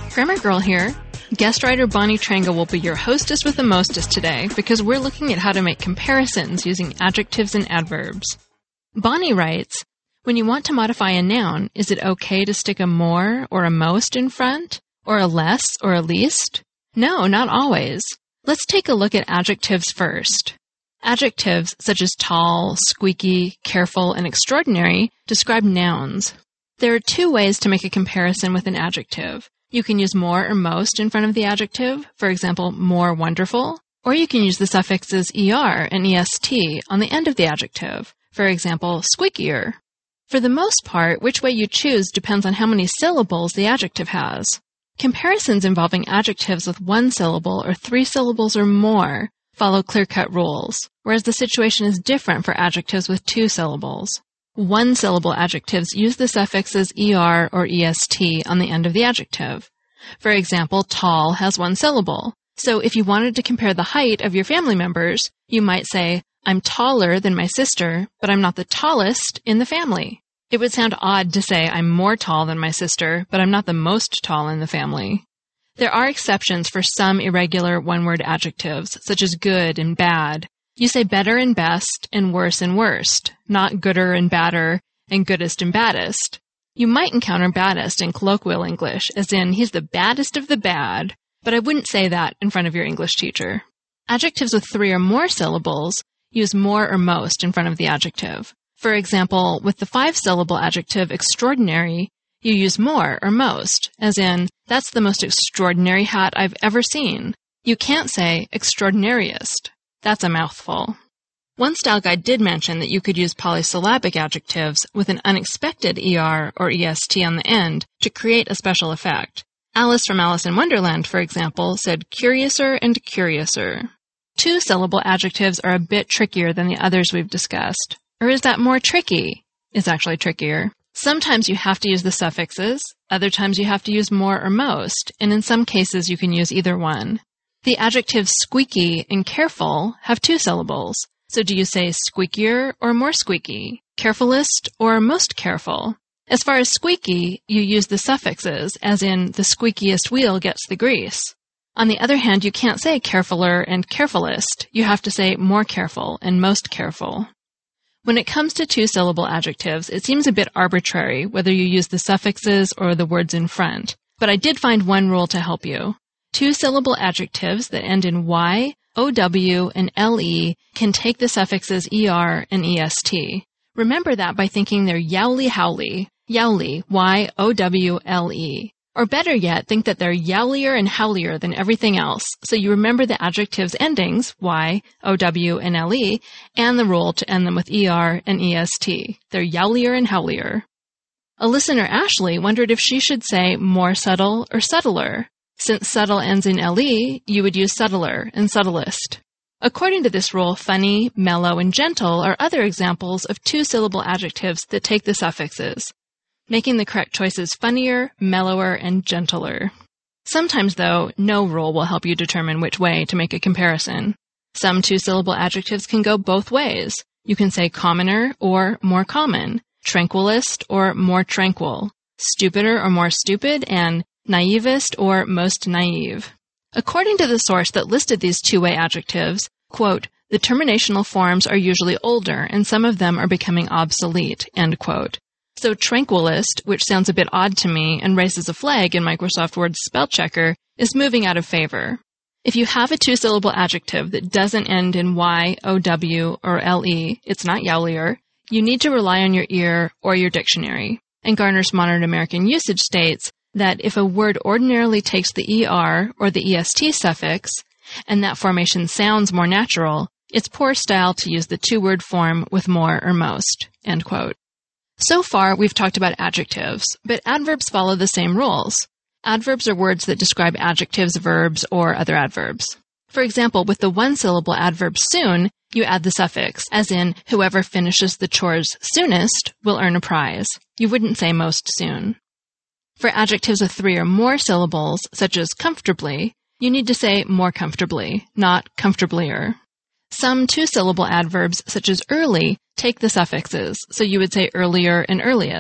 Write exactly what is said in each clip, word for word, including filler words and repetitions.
Grammar Girl here. Guest writer Bonnie Trango will be your hostess with the mostest today because we're looking at how to make comparisons using adjectives and adverbs. Bonnie writes, when you want to modify a noun, is it okay to stick a more or a most in front? Or a less or a least? No, not always. Let's take a look at adjectives first. Adjectives such as tall, squeaky, careful, and extraordinary describe nouns. There are two ways to make a comparison with an adjective. You can use more or most in front of the adjective, for example, more wonderful, or you can use the suffixes er and est on the end of the adjective, for example, squeakier. For the most part, which way you choose depends on how many syllables the adjective has. Comparisons involving adjectives with one syllable or three syllables or more follow clear-cut rules, whereas the situation is different for adjectives with two syllables. One-syllable adjectives use the suffixes er or est on the end of the adjective. For example, tall has one syllable. So if you wanted to compare the height of your family members, you might say, I'm taller than my sister, but I'm not the tallest in the family. It would sound odd to say I'm more tall than my sister, but I'm not the most tall in the family. There are exceptions for some irregular one-word adjectives, such as good and bad. You say better and best and worse and worst, not gooder and badder and goodest and baddest. You might encounter baddest in colloquial English, as in he's the baddest of the bad, but I wouldn't say that in front of your English teacher. Adjectives with three or more syllables use more or most in front of the adjective. For example, with the five-syllable adjective extraordinary, you use more or most, as in, that's the most extraordinary hat I've ever seen. You can't say extraordinariest. That's a mouthful. One style guide did mention that you could use polysyllabic adjectives with an unexpected er or est on the end to create a special effect. Alice from Alice in Wonderland, for example, said curiouser and curiouser. Two-syllable adjectives are a bit trickier than the others we've discussed. Or is that more tricky? It's actually trickier. Sometimes you have to use the suffixes, other times you have to use more or most, and in some cases you can use either one. The adjectives squeaky and careful have two syllables. So do you say squeakier or more squeaky, carefulest or most careful? As far as squeaky, you use the suffixes, as in the squeakiest wheel gets the grease. On the other hand, you can't say carefuler and carefulest. You have to say more careful and most careful. When it comes to two-syllable adjectives, it seems a bit arbitrary whether you use the suffixes or the words in front. But I did find one rule to help you. Two-syllable adjectives that end in y, ow, and le can take the suffixes er and est. Remember that by thinking they're yowly-howly, yowly, y o w l e. Or better yet, think that they're yowlier and howlier than everything else, so you remember the adjectives' endings, y, ow, and le, and the rule to end them with er and est. They're yowlier and howlier. A listener, Ashley, wondered if she should say more subtle or subtler. Since subtle ends in le, you would use subtler and subtlest. According to this rule, funny, mellow, and gentle are other examples of two-syllable adjectives that take the suffixes, making the correct choices funnier, mellower, and gentler. Sometimes, though, no rule will help you determine which way to make a comparison. Some two-syllable adjectives can go both ways. You can say commoner or more common, tranquilist or more tranquil, stupider or more stupid, and naivest or most naive. According to the source that listed these two-way adjectives, quote, the terminational forms are usually older and some of them are becoming obsolete, end quote. So tranquilist, which sounds a bit odd to me and raises a flag in Microsoft Word's spell checker, is moving out of favor. If you have a two-syllable adjective that doesn't end in y, ow, or le, it's not yowlier, you need to rely on your ear or your dictionary. And Garner's Modern American Usage states that if a word ordinarily takes the er or the est suffix, and that formation sounds more natural, it's poor style to use the two-word form with more or most, end quote. So far, we've talked about adjectives, but adverbs follow the same rules. Adverbs are words that describe adjectives, verbs, or other adverbs. For example, with the one-syllable adverb soon, you add the suffix, as in, whoever finishes the chores soonest will earn a prize. You wouldn't say most soon. For adjectives with three or more syllables, such as comfortably, you need to say more comfortably, not comfortablier. Some two-syllable adverbs, such as early, take the suffixes, so you would say earlier and earliest.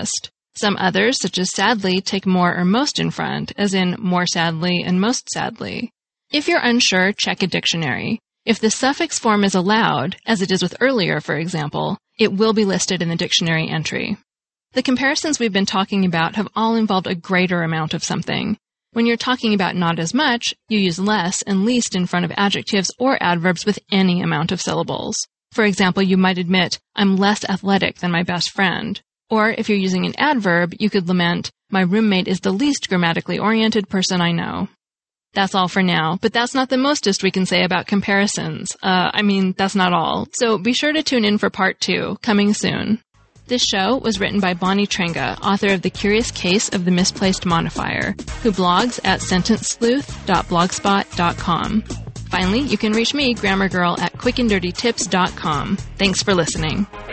Some others, such as sadly, take more or most in front, as in more sadly and most sadly. If you're unsure, check a dictionary. If the suffix form is allowed, as it is with earlier, for example, it will be listed in the dictionary entry. The comparisons we've been talking about have all involved a greater amount of something. When you're talking about not as much, you use less and least in front of adjectives or adverbs with any amount of syllables. For example, you might admit, I'm less athletic than my best friend. Or if you're using an adverb, you could lament, my roommate is the least grammatically oriented person I know. That's all for now, but that's not the mostest we can say about comparisons. Uh, I mean, that's not all. So be sure to tune in for part two, coming soon. This show was written by Bonnie Trenga, author of The Curious Case of the Misplaced Modifier, who blogs at sentence sleuth dot blogspot dot com. Finally, you can reach me, Grammar Girl, at quick and dirty tips dot com. Thanks for listening.